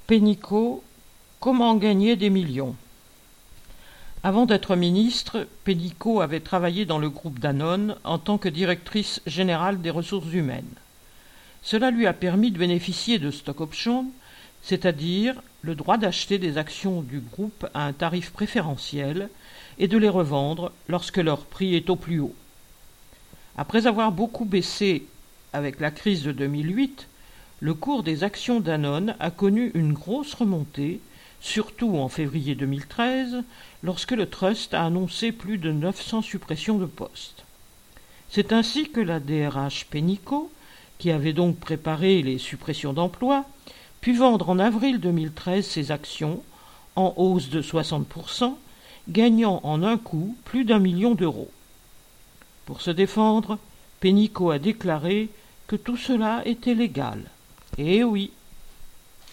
Pénicaud, comment gagner des millions? Avant d'être ministre, Pénicaud avait travaillé dans le groupe Danone en tant que directrice générale des ressources humaines. Cela lui a permis de bénéficier de stock options, c'est-à-dire le droit d'acheter des actions du groupe à un tarif préférentiel et de les revendre lorsque leur prix est au plus haut. Après avoir beaucoup baissé avec la crise de 2008, le cours des actions Danone a connu une grosse remontée, surtout en février 2013, lorsque le Trust a annoncé plus de 900 suppressions de postes. C'est ainsi que la DRH Pénicaud, qui avait donc préparé les suppressions d'emplois, put vendre en avril 2013 ses actions, en hausse de 60%, gagnant en un coup plus d'1 million d'euros. Pour se défendre, Pénicaud a déclaré que tout cela était légal. Eh oui!